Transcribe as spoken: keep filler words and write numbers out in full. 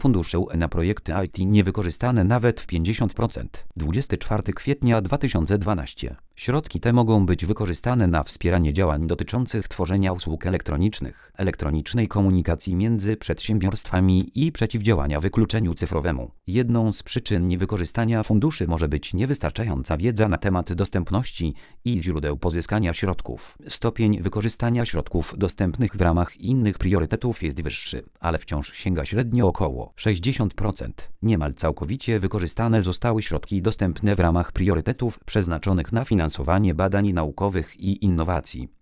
funduszy U E na projekty I T niewykorzystane nawet w pięćdziesiąt procent. dwudziestego czwartego kwietnia dwa tysiące dwunastego. Środki te mogą być wykorzystane na wspieranie działań dotyczących tworzenia usług elektronicznych, elektronicznej komunikacji między przedsiębiorstwami i przeciwdziałania wykluczeniu cyfrowemu. Jedną z przyczyn niewykorzystania funduszy może być niewystarczająca wiedza na temat dostępności i źródeł pozyskania środków. Stopień wykorzystania środków dostępnych w ramach innych priorytetów jest wyższy, ale wciąż sięga średnio około sześćdziesiąt procent. Niemal całkowicie wykorzystane zostały środki dostępne w ramach priorytetów przeznaczonych na finansowanie badań naukowych i innowacji.